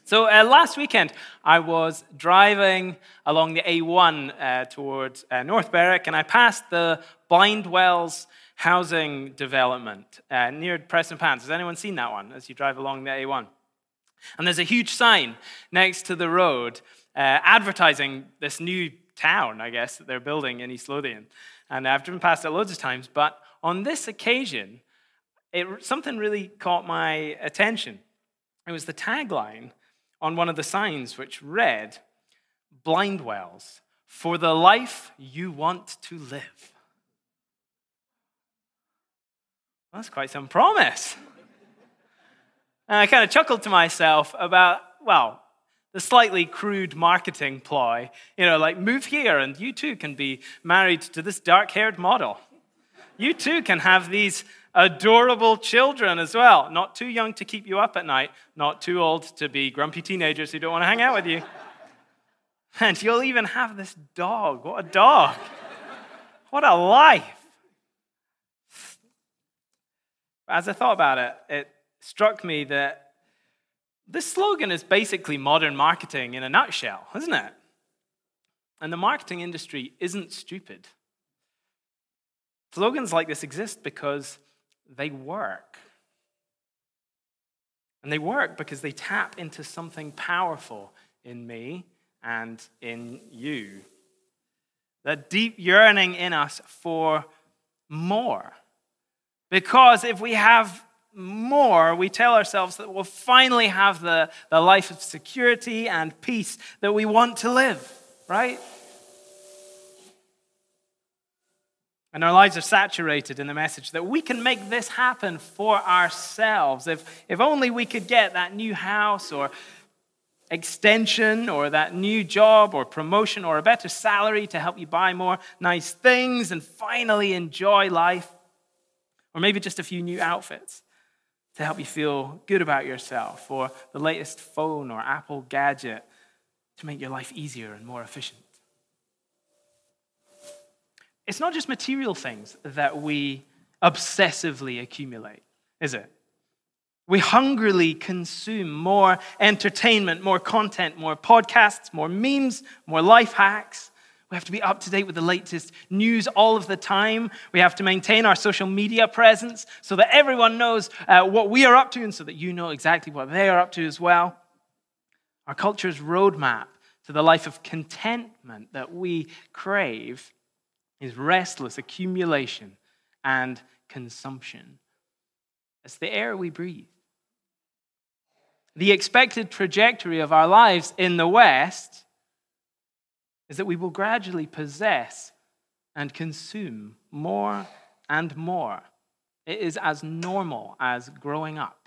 So last weekend, I was driving along the A1 towards North Berwick, and I passed the Blindwells housing development near Prestonpans. Has anyone seen that one as you drive along the A1? And there's a huge sign next to the road advertising this new town, I guess, that they're building in East Lothian. And I've driven past it loads of times, but on this occasion, something really caught my attention. It was the tagline on one of the signs, which read, "Blindwells, for the life you want to live." That's quite some promise. And I kind of chuckled to myself about, the slightly crude marketing ploy. Like, move here and you too can be married to this dark-haired model. You too can have these adorable children as well. Not too young to keep you up at night, not too old to be grumpy teenagers who don't want to hang out with you. And you'll even have this dog. What a dog. What a life. As I thought about it, it struck me that this slogan is basically modern marketing in a nutshell, isn't it? And the marketing industry isn't stupid. Slogans like this exist because they work. And they work because they tap into something powerful in me and in you. That deep yearning in us for more. Because if we have more, we tell ourselves that we'll finally have the life of security and peace that we want to live, right? And our lives are saturated in the message that we can make this happen for ourselves. If only we could get that new house or extension or that new job or promotion or a better salary to help you buy more nice things and finally enjoy life. Or maybe just a few new outfits to help you feel good about yourself, or the latest phone or Apple gadget to make your life easier and more efficient. It's not just material things that we obsessively accumulate, is it? We hungrily consume more entertainment, more content, more podcasts, more memes, more life hacks. We have to be up to date with the latest news all of the time. We have to maintain our social media presence so that everyone knows what we are up to and so that you know exactly what they are up to as well. Our culture's roadmap to the life of contentment that we crave is restless accumulation and consumption. It's the air we breathe. The expected trajectory of our lives in the West is that we will gradually possess and consume more and more. It is as normal as growing up.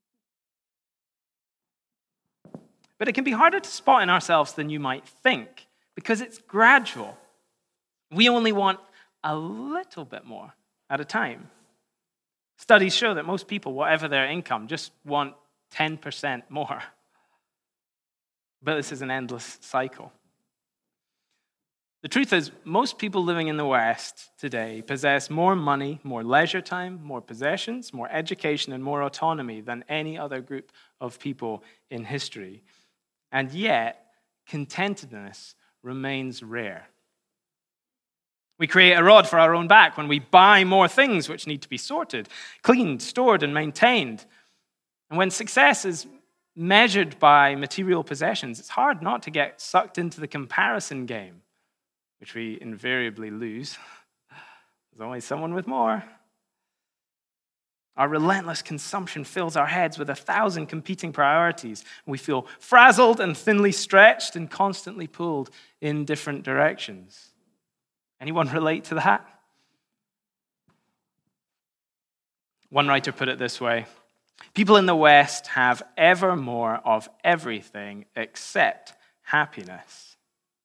But it can be harder to spot in ourselves than you might think because it's gradual. We only want a little bit more at a time. Studies show that most people, whatever their income, just want 10% more. But this is an endless cycle. The truth is, most people living in the West today possess more money, more leisure time, more possessions, more education, and more autonomy than any other group of people in history. And yet, contentedness remains rare. We create a rod for our own back when we buy more things which need to be sorted, cleaned, stored, and maintained. And when success is measured by material possessions, it's hard not to get sucked into the comparison game, which we invariably lose. There's always someone with more. Our relentless consumption fills our heads with 1,000 competing priorities. We feel frazzled and thinly stretched and constantly pulled in different directions. Anyone relate to that? One writer put it this way: people in the West have ever more of everything except happiness.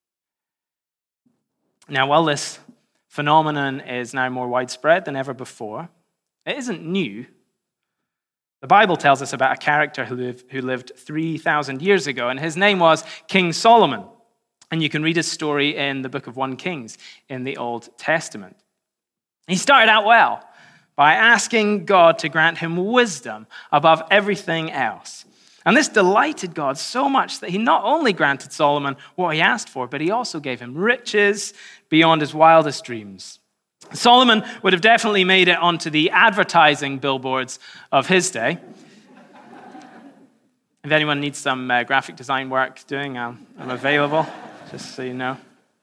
Now, while this phenomenon is now more widespread than ever before, it isn't new. The Bible tells us about a character who lived 3,000 years ago, and his name was King Solomon. And you can read his story in the book of 1 Kings in the Old Testament. He started out well by asking God to grant him wisdom above everything else. And this delighted God so much that he not only granted Solomon what he asked for, but he also gave him riches beyond his wildest dreams. Solomon would have definitely made it onto the advertising billboards of his day. If anyone needs some graphic design work doing, I'm available, just so you know.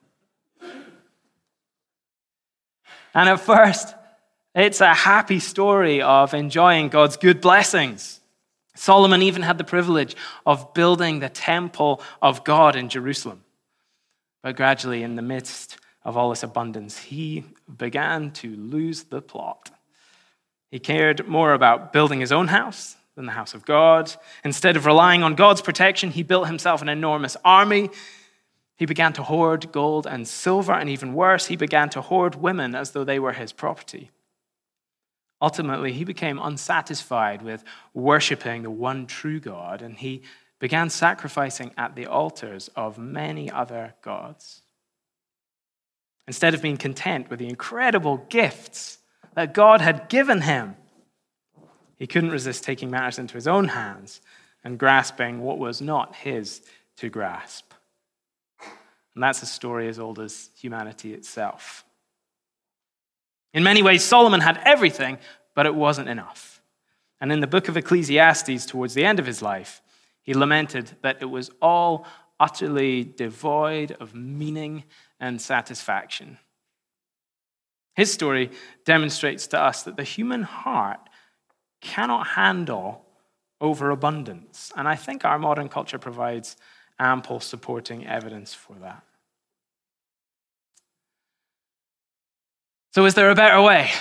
And at first, it's a happy story of enjoying God's good blessings. Solomon even had the privilege of building the temple of God in Jerusalem. But gradually, in the midst of all this abundance, he began to lose the plot. He cared more about building his own house than the house of God. Instead of relying on God's protection, he built himself an enormous army. He began to hoard gold and silver, and even worse, he began to hoard women as though they were his property. Ultimately, he became unsatisfied with worshiping the one true God, and he began sacrificing at the altars of many other gods. Instead of being content with the incredible gifts that God had given him, he couldn't resist taking matters into his own hands and grasping what was not his to grasp. And that's a story as old as humanity itself. In many ways, Solomon had everything, but it wasn't enough. And in the book of Ecclesiastes, towards the end of his life, he lamented that it was all utterly devoid of meaning and satisfaction. His story demonstrates to us that the human heart cannot handle overabundance. And I think our modern culture provides ample supporting evidence for that. So is there a better way?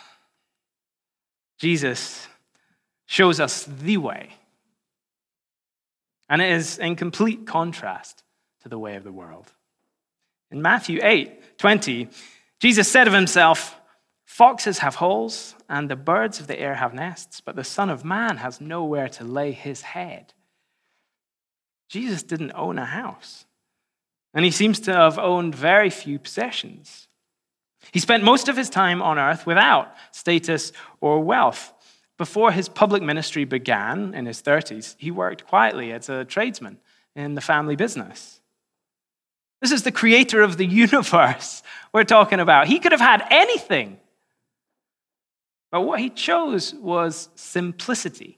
Jesus shows us the way. And it is in complete contrast to the way of the world. In Matthew 8:20, Jesus said of himself, "Foxes have holes, and the birds of the air have nests, but the Son of Man has nowhere to lay his head." Jesus didn't own a house, and he seems to have owned very few possessions. He spent most of his time on earth without status or wealth. Before his public ministry began in his 30s, he worked quietly as a tradesman in the family business. This is the creator of the universe we're talking about. He could have had anything, but what he chose was simplicity.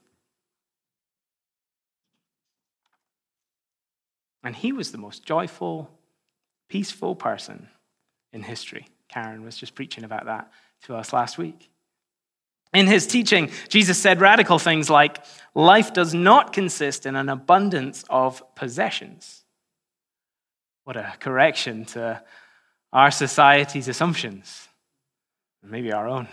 And he was the most joyful, peaceful person in history. Karen was just preaching about that to us last week. In his teaching, Jesus said radical things like, life does not consist in an abundance of possessions. What a correction to our society's assumptions, and maybe our own.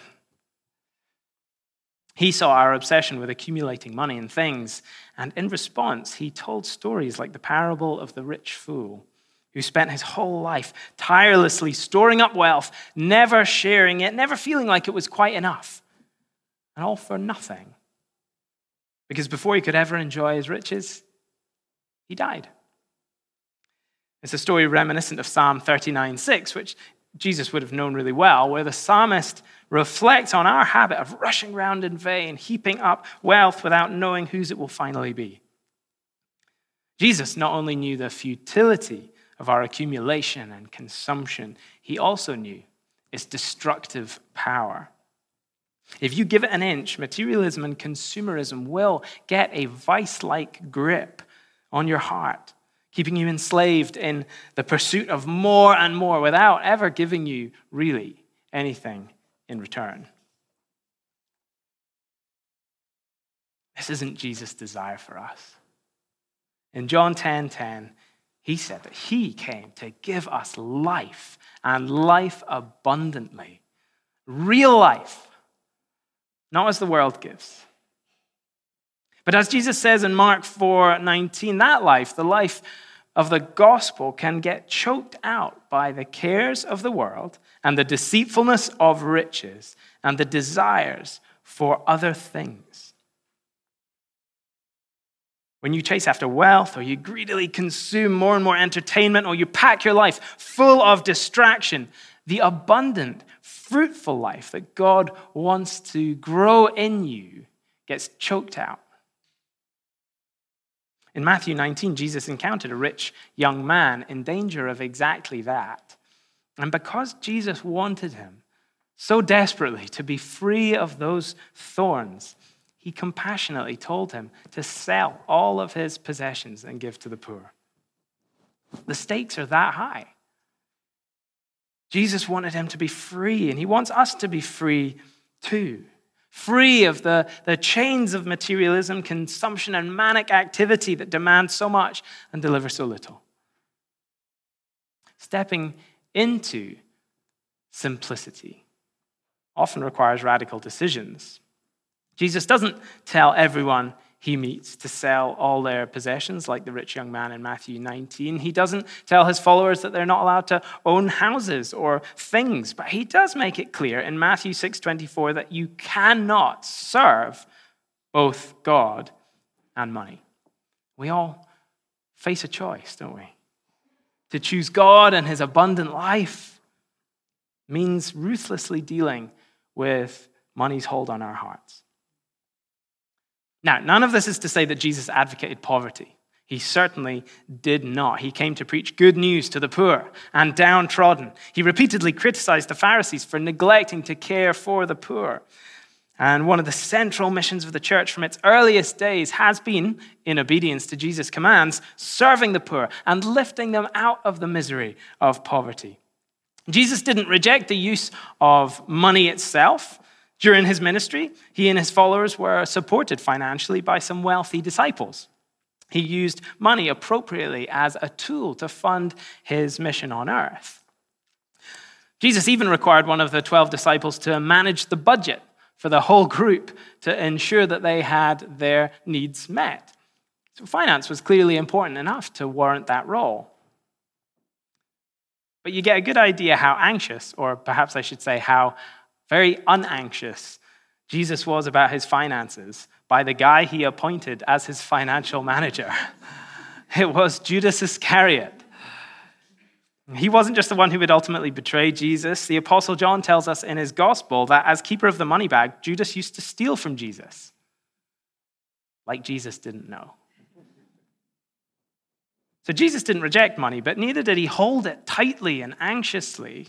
He saw our obsession with accumulating money and things, and in response, he told stories like the parable of the rich fool, who spent his whole life tirelessly storing up wealth, never sharing it, never feeling like it was quite enough, and all for nothing. Because before he could ever enjoy his riches, he died. It's a story reminiscent of Psalm 39:6, which Jesus would have known really well, where the psalmist reflects on our habit of rushing around in vain, heaping up wealth without knowing whose it will finally be. Jesus not only knew the futility of our accumulation and consumption, he also knew its destructive power. If you give it an inch, materialism and consumerism will get a vice-like grip on your heart, keeping you enslaved in the pursuit of more and more without ever giving you really anything in return. This isn't Jesus' desire for us. In John 10:10, he said that he came to give us life and life abundantly. Real life, not as the world gives. But as Jesus says in Mark 4:19, that life, the life of the gospel, can get choked out by the cares of the world and the deceitfulness of riches and the desires for other things. When you chase after wealth, or you greedily consume more and more entertainment, or you pack your life full of distraction, the abundant, fruitful life that God wants to grow in you gets choked out. In Matthew 19, Jesus encountered a rich young man in danger of exactly that. And because Jesus wanted him so desperately to be free of those thorns, he compassionately told him to sell all of his possessions and give to the poor. The stakes are that high. Jesus wanted him to be free, and he wants us to be free too. Free of the chains of materialism, consumption, and manic activity that demand so much and deliver so little. Stepping into simplicity often requires radical decisions. Jesus doesn't tell everyone he meets to sell all their possessions like the rich young man in Matthew 19. He doesn't tell his followers that they're not allowed to own houses or things, but he does make it clear in Matthew 6:24 that you cannot serve both God and money. We all face a choice, don't we? To choose God and his abundant life means ruthlessly dealing with money's hold on our hearts. Now, none of this is to say that Jesus advocated poverty. He certainly did not. He came to preach good news to the poor and downtrodden. He repeatedly criticized the Pharisees for neglecting to care for the poor. And one of the central missions of the church from its earliest days has been, in obedience to Jesus' commands, serving the poor and lifting them out of the misery of poverty. Jesus didn't reject the use of money itself. During his ministry, he and his followers were supported financially by some wealthy disciples. He used money appropriately as a tool to fund his mission on earth. Jesus even required one of the 12 disciples to manage the budget for the whole group to ensure that they had their needs met. So finance was clearly important enough to warrant that role. But you get a good idea how anxious, or perhaps I should say how very unanxious Jesus was about his finances by the guy he appointed as his financial manager. It was Judas Iscariot. He wasn't just the one who would ultimately betray Jesus. The Apostle John tells us in his gospel that as keeper of the money bag, Judas used to steal from Jesus. Like Jesus didn't know. So Jesus didn't reject money, but neither did he hold it tightly and anxiously.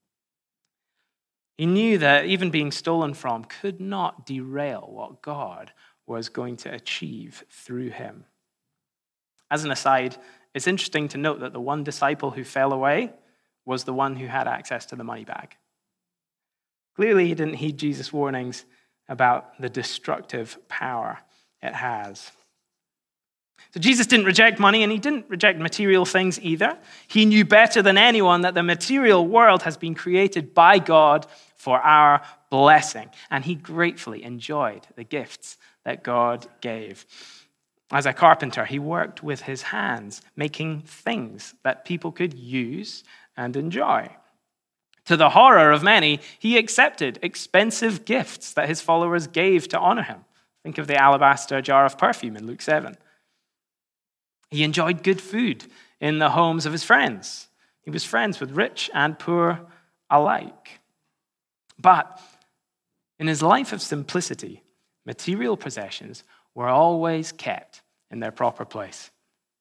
He knew that even being stolen from could not derail what God was going to achieve through him. As an aside, it's interesting to note that the one disciple who fell away was the one who had access to the money bag. Clearly, he didn't heed Jesus' warnings about the destructive power it has. So Jesus didn't reject money, and he didn't reject material things either. He knew better than anyone that the material world has been created by God for our blessing, and he gratefully enjoyed the gifts that God gave. As a carpenter, he worked with his hands, making things that people could use and enjoy. To the horror of many, he accepted expensive gifts that his followers gave to honor him. Think of the alabaster jar of perfume in Luke 7. He enjoyed good food in the homes of his friends. He was friends with rich and poor alike. But in his life of simplicity, material possessions were always kept in their proper place.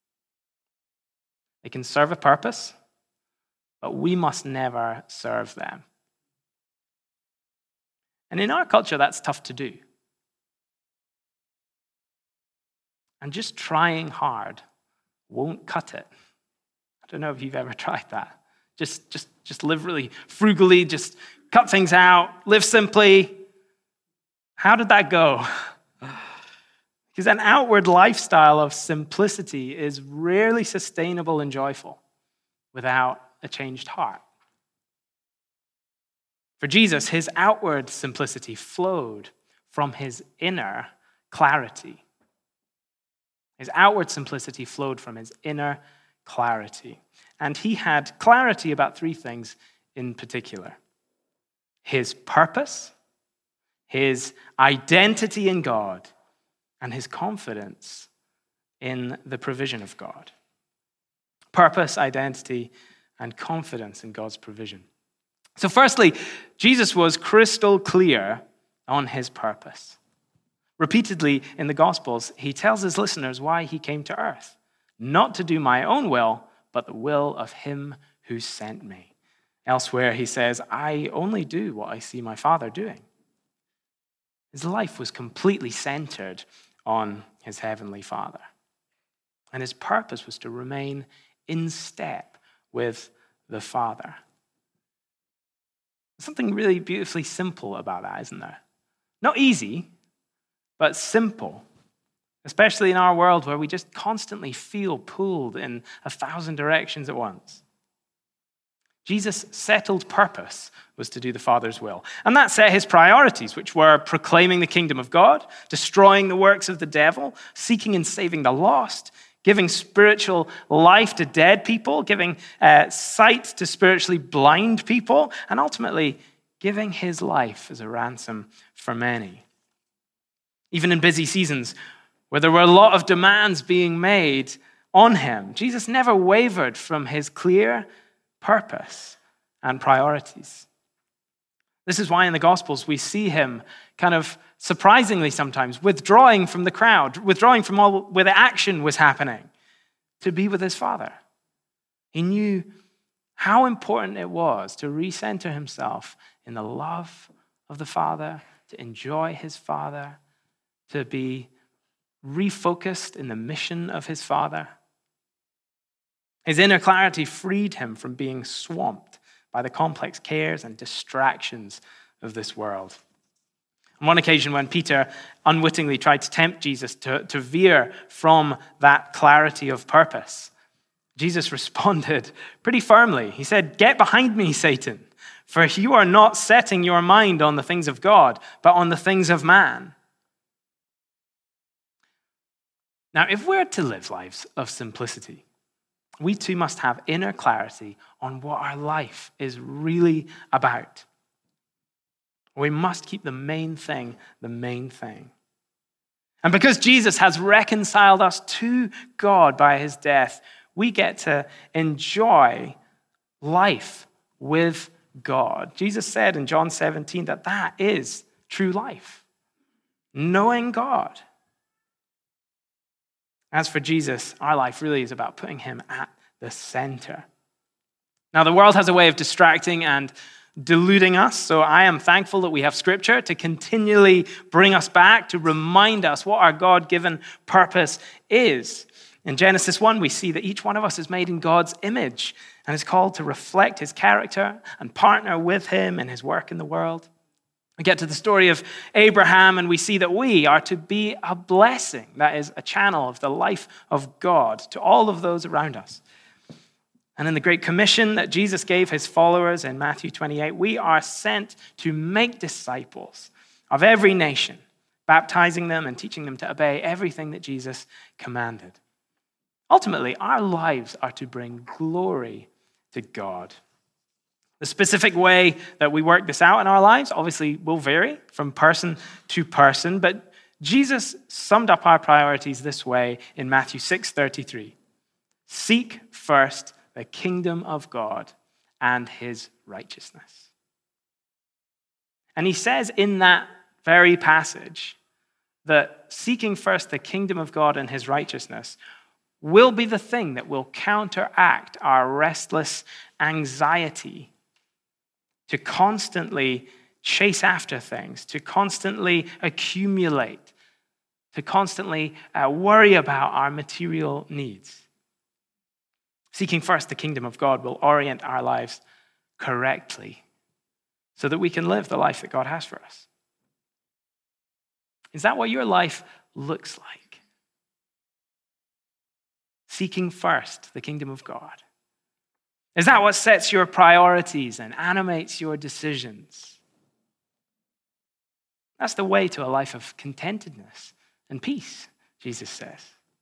They can serve a purpose, but we must never serve them. And in our culture, that's tough to do. And just trying hard won't cut it. I don't know if you've ever tried that. Just live really frugally, just cut things out, live simply. How did that go? Because an outward lifestyle of simplicity is rarely sustainable and joyful without a changed heart. For Jesus, his outward simplicity flowed from his inner clarity. His outward simplicity flowed from his inner clarity. And he had clarity about three things in particular: his purpose, his identity in God, and his confidence in the provision of God. Purpose, identity, and confidence in God's provision. So firstly, Jesus was crystal clear on his purpose. Repeatedly in the Gospels, he tells his listeners why he came to earth. Not to do my own will, but the will of him who sent me. Elsewhere, he says, I only do what I see my Father doing. His life was completely centered on his heavenly Father. And his purpose was to remain in step with the Father. There's something really beautifully simple about that, isn't there? Not easy, but simple. Especially in our world where we just constantly feel pulled in 1,000 directions at once. Jesus' settled purpose was to do the Father's will. And that set his priorities, which were proclaiming the kingdom of God, destroying the works of the devil, seeking and saving the lost, giving spiritual life to dead people, giving sight to spiritually blind people, and ultimately giving his life as a ransom for many. Even in busy seasons where there were a lot of demands being made on him, Jesus never wavered from his clear purpose and priorities. This is why in the Gospels we see him kind of surprisingly sometimes withdrawing from the crowd, withdrawing from all where the action was happening to be with his Father. He knew how important it was to recenter himself in the love of the Father, to enjoy his Father, to be refocused in the mission of his Father. His inner clarity freed him from being swamped by the complex cares and distractions of this world. On one occasion, when Peter unwittingly tried to tempt Jesus to veer from that clarity of purpose, Jesus responded pretty firmly. He said, "Get behind me, Satan, for you are not setting your mind on the things of God, but on the things of man." Now, if we're to live lives of simplicity, we too must have inner clarity on what our life is really about. We must keep the main thing the main thing. And because Jesus has reconciled us to God by his death, we get to enjoy life with God. Jesus said in John 17 that is true life, knowing God. As for Jesus, our life really is about putting him at the center. Now, the world has a way of distracting and deluding us, so I am thankful that we have Scripture to continually bring us back, to remind us what our God-given purpose is. In Genesis 1, we see that each one of us is made in God's image and is called to reflect his character and partner with him in his work in the world. We get to the story of Abraham and we see that we are to be a blessing, that is a channel of the life of God to all of those around us. And in the Great Commission that Jesus gave his followers in Matthew 28, we are sent to make disciples of every nation, baptizing them and teaching them to obey everything that Jesus commanded. Ultimately, our lives are to bring glory to God. The specific way that we work this out in our lives obviously will vary from person to person, but Jesus summed up our priorities this way in Matthew 6:33. Seek first the kingdom of God and his righteousness. And he says in that very passage that seeking first the kingdom of God and his righteousness will be the thing that will counteract our restless anxiety to constantly chase after things, to constantly accumulate, to constantly worry about our material needs. Seeking first the kingdom of God will orient our lives correctly so that we can live the life that God has for us. Is that what your life looks like? Seeking first the kingdom of God. Is that what sets your priorities and animates your decisions? That's the way to a life of contentedness and peace, Jesus says.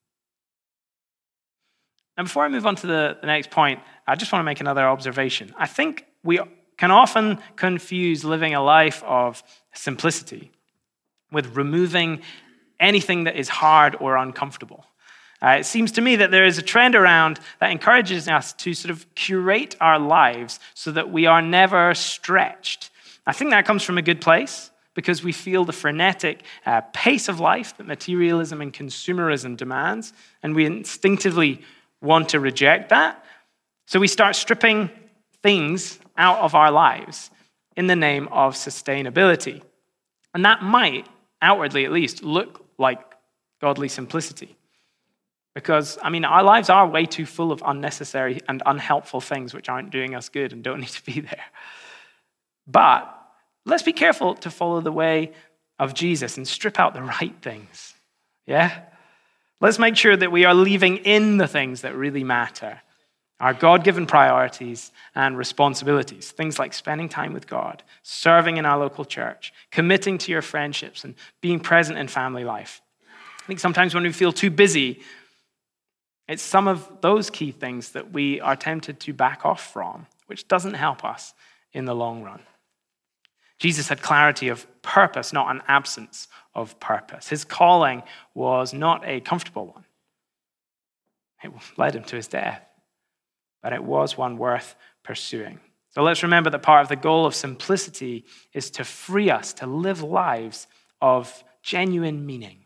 And before I move on to the next point, I just want to make another observation. I think we can often confuse living a life of simplicity with removing anything that is hard or uncomfortable. It seems to me that there is a trend around that encourages us to sort of curate our lives so that we are never stretched. I think that comes from a good place, because we feel the frenetic pace of life that materialism and consumerism demands, and we instinctively want to reject that. So we start stripping things out of our lives in the name of sustainability. And that might, outwardly at least, look like godly simplicity. Because, our lives are way too full of unnecessary and unhelpful things which aren't doing us good and don't need to be there. But let's be careful to follow the way of Jesus and strip out the right things. Yeah? Let's make sure that we are leaving in the things that really matter. Our God-given priorities and responsibilities. Things like spending time with God, serving in our local church, committing to your friendships, and being present in family life. I think sometimes when we feel too busy, it's some of those key things that we are tempted to back off from, which doesn't help us in the long run. Jesus had clarity of purpose, not an absence of purpose. His calling was not a comfortable one. It led him to his death, but it was one worth pursuing. So let's remember that part of the goal of simplicity is to free us to live lives of genuine meaning.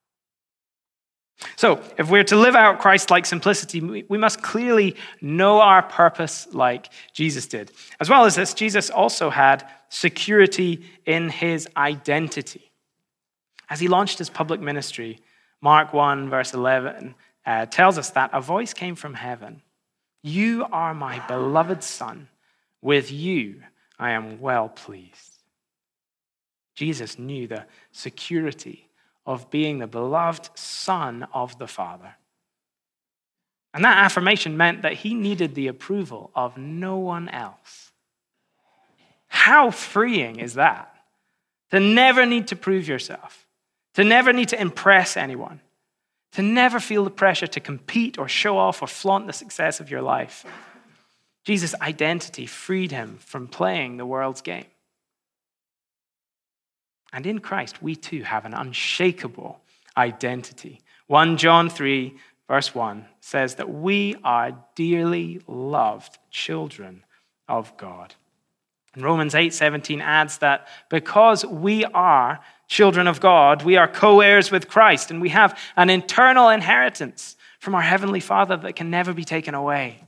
So, if we're to live out Christ-like simplicity, we must clearly know our purpose like Jesus did. As well as this, Jesus also had security in his identity. As he launched his public ministry, Mark 1, verse 11, tells us that a voice came from heaven. "You are my beloved Son. With you I am well pleased." Jesus knew the security of being the beloved Son of the Father. And that affirmation meant that he needed the approval of no one else. How freeing is that? To never need to prove yourself, to never need to impress anyone, to never feel the pressure to compete or show off or flaunt the success of your life. Jesus' identity freed him from playing the world's game. And in Christ, we too have an unshakable identity. 1 John 3, verse 1 says that we are dearly loved children of God. And Romans 8:17 adds that because we are children of God, we are co-heirs with Christ, and we have an eternal inheritance from our Heavenly Father that can never be taken away.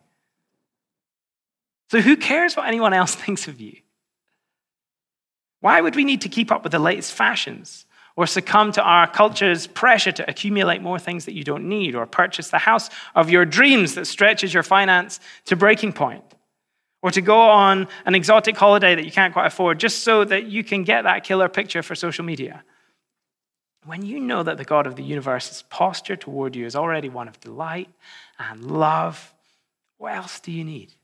So who cares what anyone else thinks of you? Why would we need to keep up with the latest fashions or succumb to our culture's pressure to accumulate more things that you don't need or purchase the house of your dreams that stretches your finance to breaking point or to go on an exotic holiday that you can't quite afford just so that you can get that killer picture for social media? When you know that the God of the universe's posture toward you is already one of delight and love, what else do you need?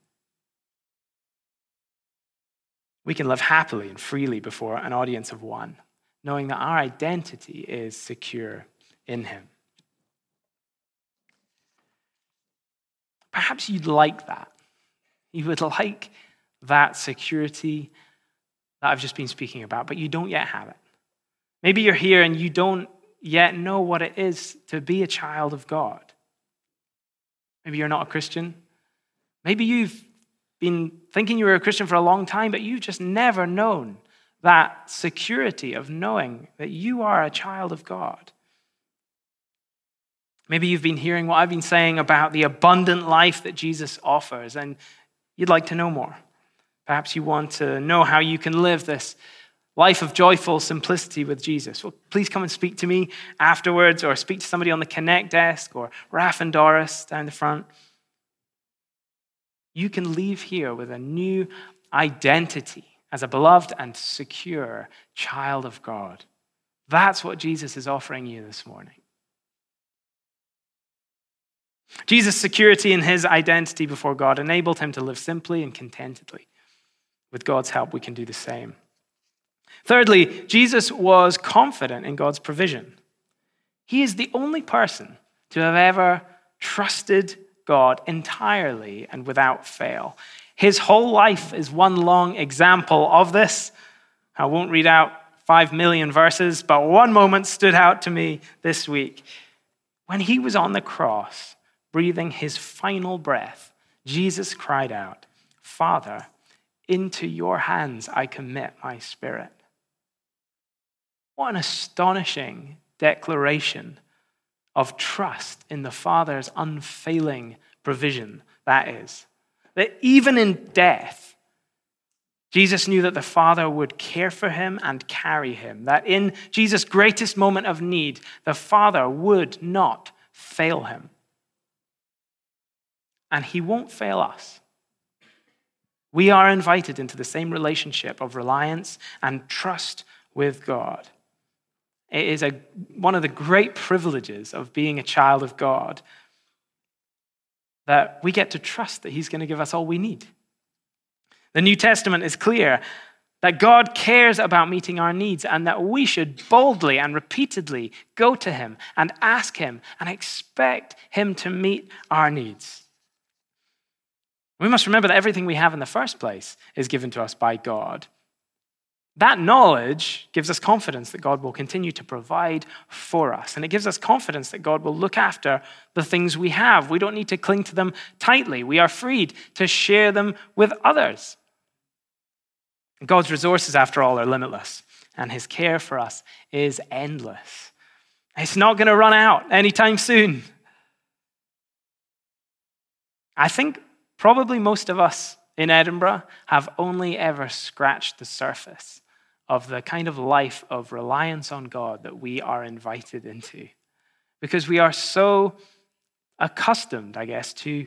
We can live happily and freely before an audience of one, knowing that our identity is secure in him. Perhaps you'd like that. You would like that security that I've just been speaking about, but you don't yet have it. Maybe you're here and you don't yet know what it is to be a child of God. Maybe you're not a Christian. Maybe you've been thinking you were a Christian for a long time, but you've just never known that security of knowing that you are a child of God. Maybe you've been hearing what I've been saying about the abundant life that Jesus offers, and you'd like to know more. Perhaps you want to know how you can live this life of joyful simplicity with Jesus. Well, please come and speak to me afterwards, or speak to somebody on the Connect desk, or Raf and Doris down the front. You can leave here with a new identity as a beloved and secure child of God. That's what Jesus is offering you this morning. Jesus' security in his identity before God enabled him to live simply and contentedly. With God's help, we can do the same. Thirdly, Jesus was confident in God's provision. He is the only person to have ever trusted God entirely and without fail. His whole life is one long example of this. I won't read out 5 million verses, but one moment stood out to me this week. When he was on the cross, breathing his final breath, Jesus cried out, "Father, into your hands I commit my spirit." What an astonishing declaration of trust in the Father's unfailing provision that is. That even in death, Jesus knew that the Father would care for him and carry him. That in Jesus' greatest moment of need, the Father would not fail him. And he won't fail us. We are invited into the same relationship of reliance and trust with God. It is one of the great privileges of being a child of God that we get to trust that he's going to give us all we need. The New Testament is clear that God cares about meeting our needs and that we should boldly and repeatedly go to him and ask him and expect him to meet our needs. We must remember that everything we have in the first place is given to us by God. That knowledge gives us confidence that God will continue to provide for us. And it gives us confidence that God will look after the things we have. We don't need to cling to them tightly. We are freed to share them with others. God's resources, after all, are limitless. And his care for us is endless. It's not going to run out anytime soon. I think probably most of us in Edinburgh have only ever scratched the surface of the kind of life of reliance on God that we are invited into. Because we are so accustomed, I guess, to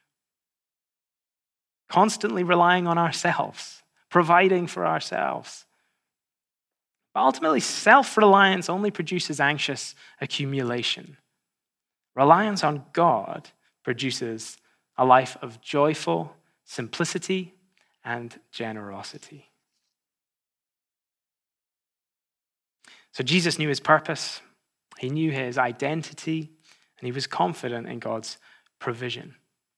constantly relying on ourselves, providing for ourselves. But ultimately, self-reliance only produces anxious accumulation. Reliance on God produces a life of joyful simplicity and generosity. So Jesus knew his purpose, he knew his identity, and he was confident in God's provision.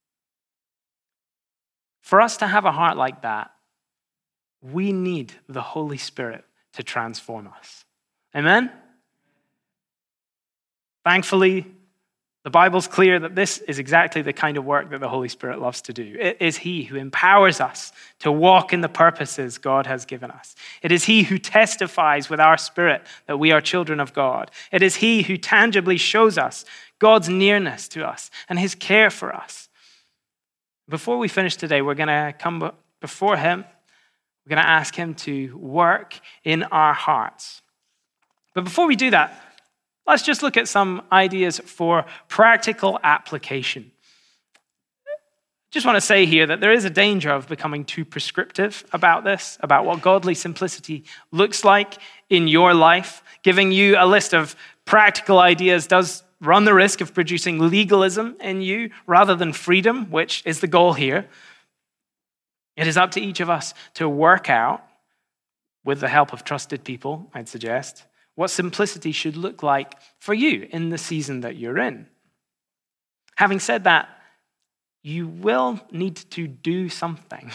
For us to have a heart like that, we need the Holy Spirit to transform us. Amen? Thankfully, the Bible's clear that this is exactly the kind of work that the Holy Spirit loves to do. It is he who empowers us to walk in the purposes God has given us. It is he who testifies with our spirit that we are children of God. It is he who tangibly shows us God's nearness to us and his care for us. Before we finish today, we're going to come before him. We're going to ask him to work in our hearts. But before we do that, let's just look at some ideas for practical application. Just want to say here that there is a danger of becoming too prescriptive about this, about what godly simplicity looks like in your life. Giving you a list of practical ideas does run the risk of producing legalism in you rather than freedom, which is the goal here. It is up to each of us to work out, with the help of trusted people, I'd suggest, what simplicity should look like for you in the season that you're in. Having said that, you will need to do something.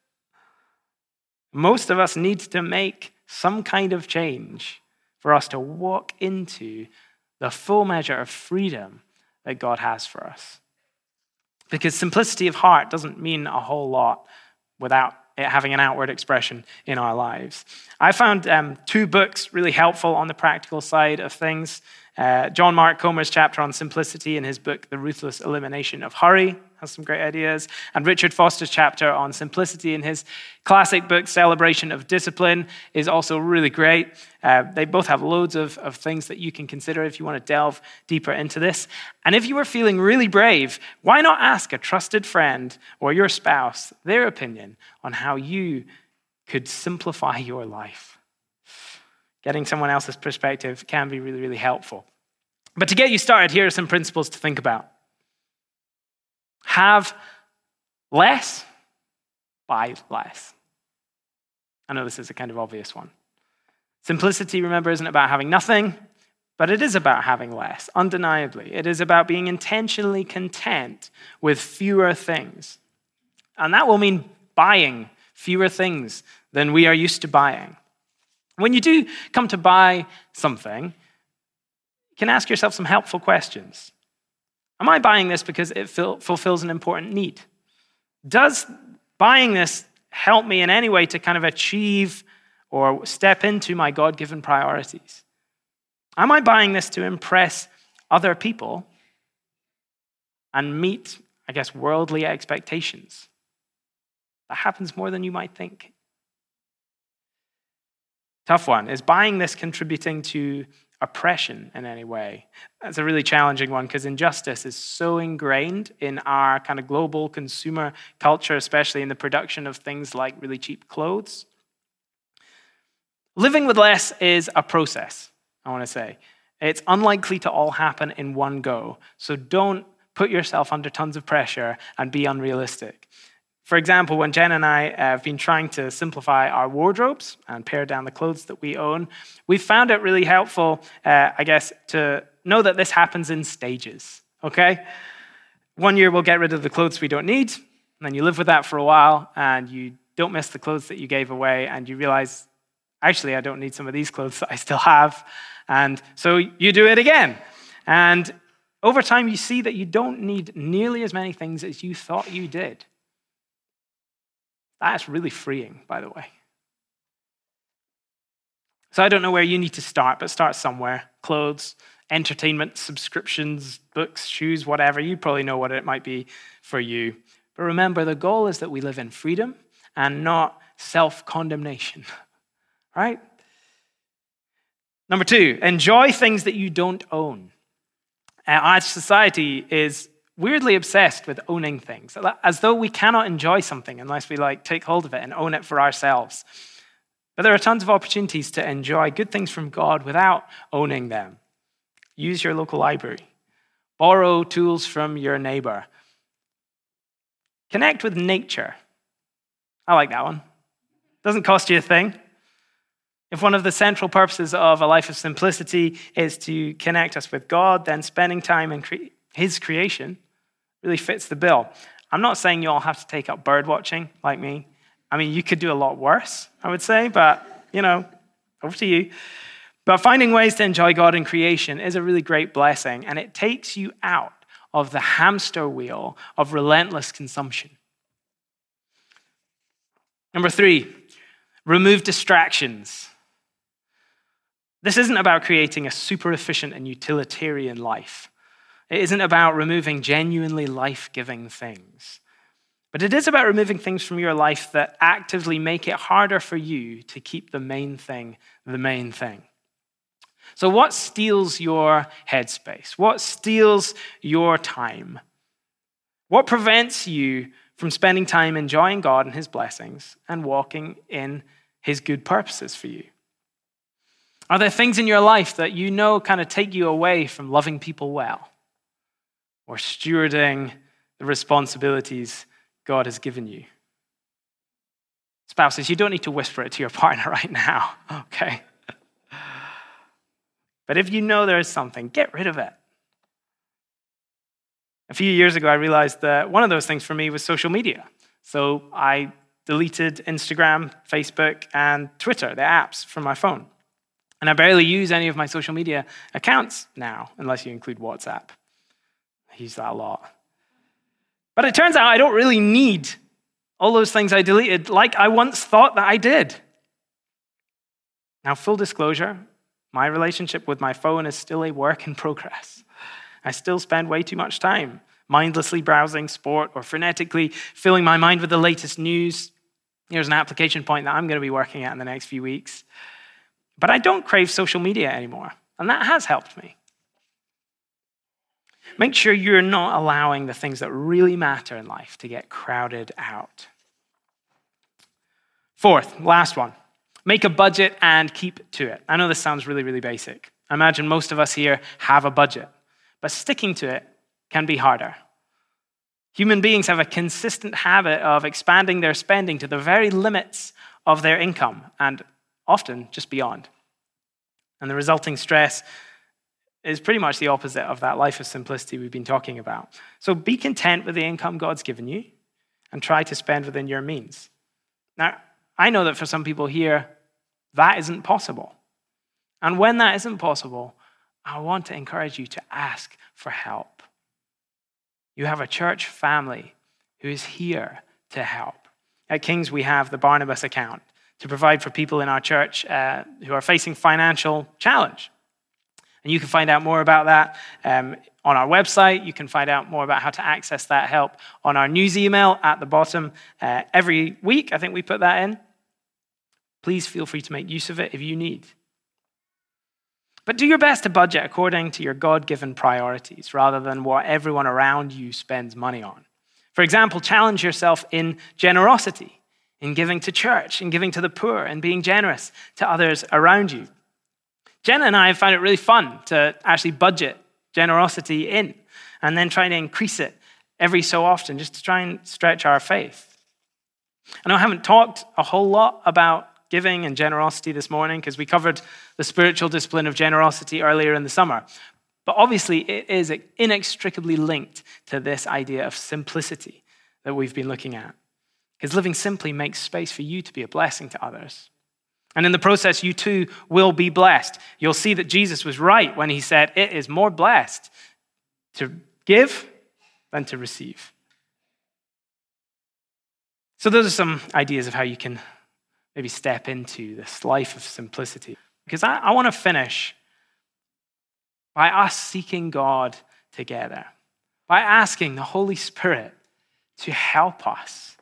Most of us need to make some kind of change for us to walk into the full measure of freedom that God has for us. Because simplicity of heart doesn't mean a whole lot without it having an outward expression in our lives. I found 2 books really helpful on the practical side of things. John Mark Comer's chapter on simplicity in his book, The Ruthless Elimination of Hurry, has some great ideas. And Richard Foster's chapter on simplicity in his classic book, Celebration of Discipline, is also really great. They both have loads of things that you can consider if you want to delve deeper into this. And if you are feeling really brave, why not ask a trusted friend or your spouse their opinion on how you could simplify your life? Getting someone else's perspective can be really, really helpful. But to get you started, here are some principles to think about. Have less, buy less. I know this is a kind of obvious one. Simplicity, remember, isn't about having nothing, but it is about having less, undeniably. It is about being intentionally content with fewer things. And that will mean buying fewer things than we are used to buying. When you do come to buy something, you can ask yourself some helpful questions. Am I buying this because it fulfills an important need? Does buying this help me in any way to kind of achieve or step into my God-given priorities? Am I buying this to impress other people and meet, I guess, worldly expectations? That happens more than you might think. Tough one. Is buying this contributing to oppression in any way? That's a really challenging one because injustice is so ingrained in our kind of global consumer culture, especially in the production of things like really cheap clothes. Living with less is a process, I want to say. It's unlikely to all happen in one go, so don't put yourself under tons of pressure and be unrealistic. For example, when Jen and I have been trying to simplify our wardrobes and pare down the clothes that we own, we've found it really helpful, I guess, to know that this happens in stages, okay? One year we'll get rid of the clothes we don't need, and then you live with that for a while, and you don't miss the clothes that you gave away, and you realize, actually, I don't need some of these clothes that I still have, and so you do it again. And over time, you see that you don't need nearly as many things as you thought you did. That's really freeing, by the way. So I don't know where you need to start, but start somewhere. Clothes, entertainment, subscriptions, books, shoes, whatever. You probably know what it might be for you. But remember, the goal is that we live in freedom and not self-condemnation, right? Number 2, enjoy things that you don't own. Our society is weirdly obsessed with owning things, as though we cannot enjoy something unless we take hold of it and own it for ourselves. But there are tons of opportunities to enjoy good things from God without owning them. Use your local library. Borrow tools from your neighbor. Connect with nature. I like that one. Doesn't cost you a thing. If one of the central purposes of a life of simplicity is to connect us with God, then spending time in His creation really fits the bill. I'm not saying you all have to take up bird watching like me. I mean, you could do a lot worse, I would say, but, over to you. But finding ways to enjoy God in creation is a really great blessing, and it takes you out of the hamster wheel of relentless consumption. Number 3, remove distractions. This isn't about creating a super efficient and utilitarian life. It isn't about removing genuinely life-giving things. But it is about removing things from your life that actively make it harder for you to keep the main thing the main thing. So what steals your headspace? What steals your time? What prevents you from spending time enjoying God and His blessings and walking in His good purposes for you? Are there things in your life that you know kind of take you away from loving people well or stewarding the responsibilities God has given you? Spouses, you don't need to whisper it to your partner right now, okay? But if you know there is something, get rid of it. A few years ago, I realized that one of those things for me was social media. So I deleted Instagram, Facebook, and Twitter, the apps, from my phone. And I barely use any of my social media accounts now, unless you include WhatsApp. I use that a lot. But it turns out I don't really need all those things I deleted like I once thought that I did. Now, full disclosure, my relationship with my phone is still a work in progress. I still spend way too much time mindlessly browsing sport or frenetically filling my mind with the latest news. Here's an application point that I'm going to be working at in the next few weeks. But I don't crave social media anymore, and that has helped me. Make sure you're not allowing the things that really matter in life to get crowded out. 4th, last one, make a budget and keep to it. I know this sounds really, really basic. I imagine most of us here have a budget, but sticking to it can be harder. Human beings have a consistent habit of expanding their spending to the very limits of their income, and often just beyond. And the resulting stress is pretty much the opposite of that life of simplicity we've been talking about. So be content with the income God's given you and try to spend within your means. Now, I know that for some people here, that isn't possible. And when that isn't possible, I want to encourage you to ask for help. You have a church family who is here to help. At Kings, we have the Barnabas account to provide for people in our church who are facing financial challenge. And you can find out more about that on our website. You can find out more about how to access that help on our news email at the bottom. Every week, I think we put that in. Please feel free to make use of it if you need. But do your best to budget according to your God-given priorities rather than what everyone around you spends money on. For example, challenge yourself in generosity, in giving to church, in giving to the poor, and being generous to others around you. Jenna and I have found it really fun to actually budget generosity in and then try to increase it every so often just to try and stretch our faith. I know I haven't talked a whole lot about giving and generosity this morning because we covered the spiritual discipline of generosity earlier in the summer. But obviously it is inextricably linked to this idea of simplicity that we've been looking at. Because living simply makes space for you to be a blessing to others. And in the process, you too will be blessed. You'll see that Jesus was right when he said, it is more blessed to give than to receive. So those are some ideas of how you can maybe step into this life of simplicity. Because I want to finish by us seeking God together, by asking the Holy Spirit to help us.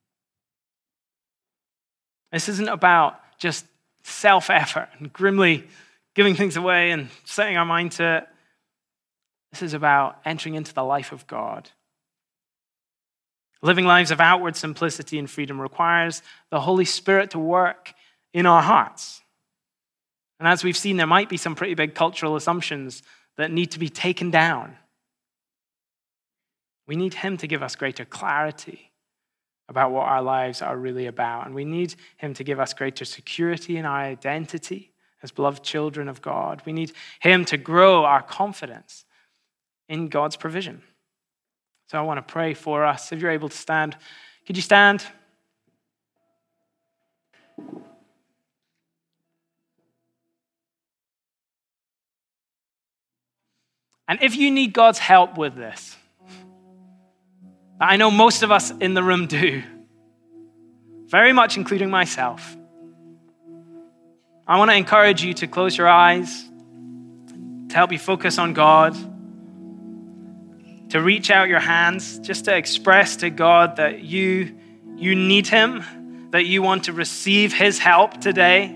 This isn't about just self-effort and grimly giving things away and setting our mind to it. This is about entering into the life of God. Living lives of outward simplicity and freedom requires the Holy Spirit to work in our hearts. And as we've seen, there might be some pretty big cultural assumptions that need to be taken down. We need him to give us greater clarity about what our lives are really about. And we need him to give us greater security in our identity as beloved children of God. We need him to grow our confidence in God's provision. So I want to pray for us. If you're able to stand, could you stand? And if you need God's help with this, I know most of us in the room do, very much including myself. I want to encourage you to close your eyes, to help you focus on God, to reach out your hands, just to express to God that you need him, that you want to receive his help today.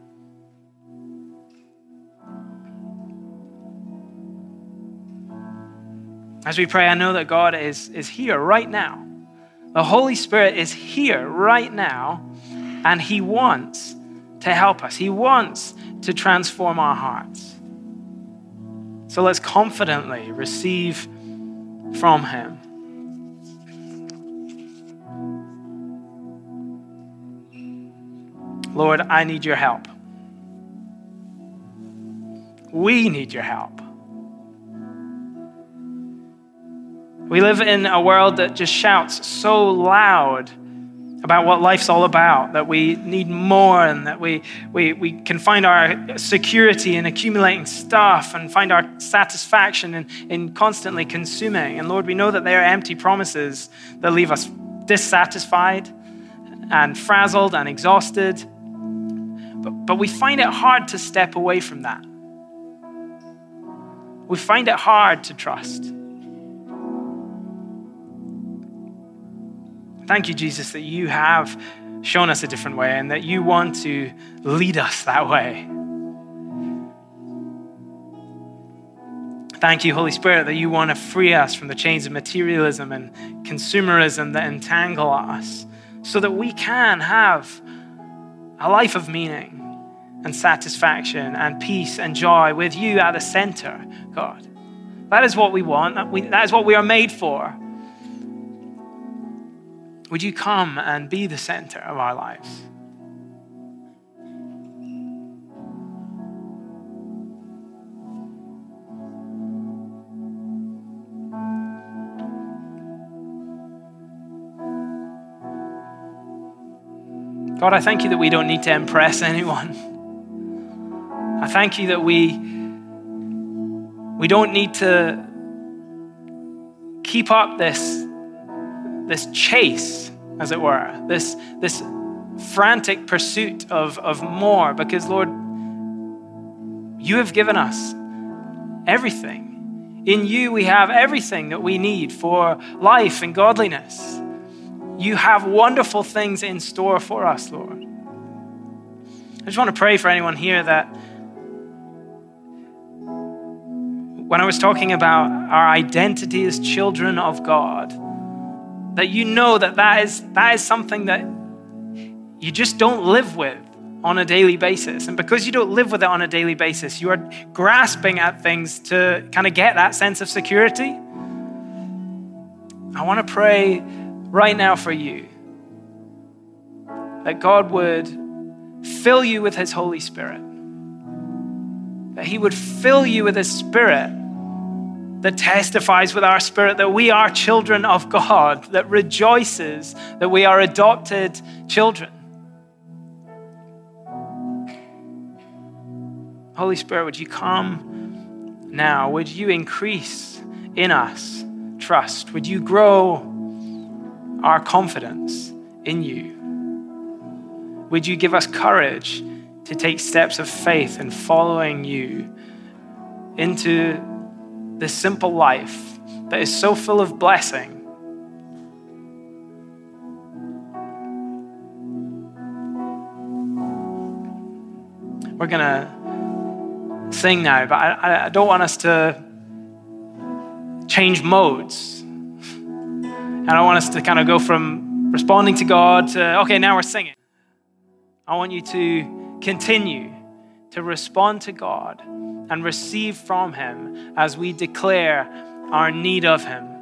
As we pray, I know that God is here right now. The Holy Spirit is here right now, and he wants to help us. He wants to transform our hearts. So let's confidently receive from him. Lord, I need your help. We need your help. We live in a world that just shouts so loud about what life's all about, that we need more and that we can find our security in accumulating stuff and find our satisfaction in constantly consuming. And Lord, we know that they are empty promises that leave us dissatisfied and frazzled and exhausted. But we find it hard to step away from that. We find it hard to trust. Thank you, Jesus, that you have shown us a different way and that you want to lead us that way. Thank you, Holy Spirit, that you want to free us from the chains of materialism and consumerism that entangle us so that we can have a life of meaning and satisfaction and peace and joy with you at the center, God. That is what we want. That is what we are made for. Would you come and be the center of our lives? God, I thank you that we don't need to impress anyone. I thank you that we don't need to keep up this chase, as it were, this frantic pursuit of more, because Lord, you have given us everything. In you, we have everything that we need for life and godliness. You have wonderful things in store for us, Lord. I just want to pray for anyone here that when I was talking about our identity as children of God, that you know that is something that you just don't live with on a daily basis. And because you don't live with it on a daily basis, you are grasping at things to kind of get that sense of security. I want to pray right now for you that God would fill you with his Holy Spirit, that he would fill you with his Spirit that testifies with our spirit that we are children of God, that rejoices that we are adopted children. Holy Spirit, would you come now? Would you increase in us trust? Would you grow our confidence in you? Would you give us courage to take steps of faith in following you into this simple life that is so full of blessing? We're going to sing now, but I don't want us to change modes. I don't want us to kind of go from responding to God to, okay, now we're singing. I want you to continue to respond to God and receive from him as we declare our need of him.